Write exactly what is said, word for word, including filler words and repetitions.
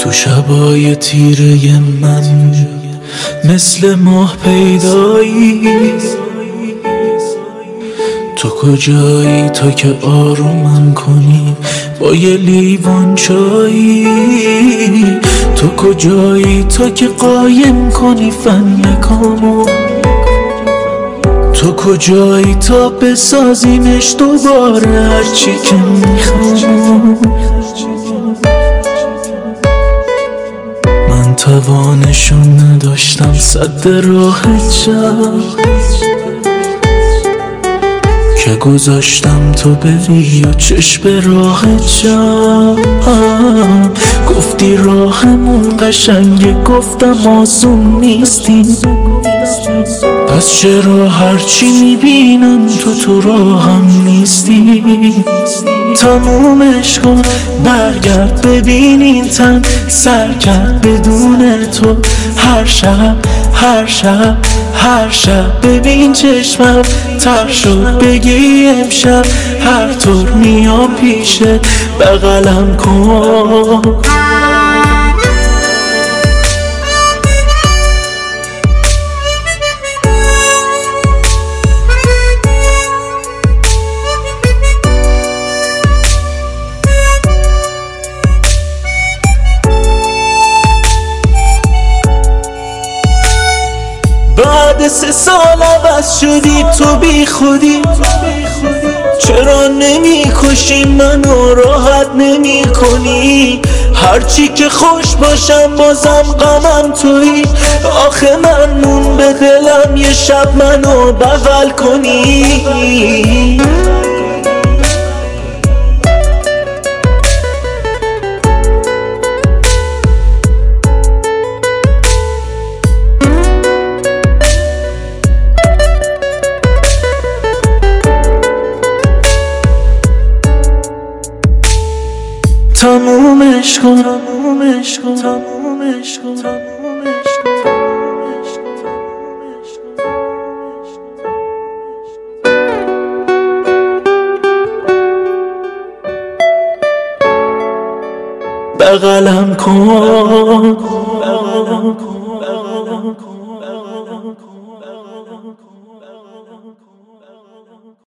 تو شبای تیره من مثل ماه پیدایی، تو کجایی تا که آرومم کنی با یه لیوان چایی؟ تو کجایی تا که قایم کنی فن کامو؟ تو کجایی تا بسازیمش دوباره هرچی که میخوام؟ من توانشون نداشتم سد راه شب که گذاشتم تو بری و چشم راه شب. گفتی راهمون قشنگه، گفتم آسون نیستیم، پس چرا هرچی میبینم تو تو راهم نیستی؟ تمومش کن برگرد ببین این تن سر کرد بدون تو. هر شب هر شب هر شب ببین چشمم تر شد بگی امشب هر طور میام پیشت بغلم کن. بعد سه سال عوض شدی تو بی خودی، چرا نمی کشی منو راحت نمی کنی؟ هرچی که خوش باشم بازم غمم تویی. آخه من مون به دلم یه شب منو بغل کنی. تمومش کن تمومش کن تمومش کن تمومش کن بغلم کن بغلم کن.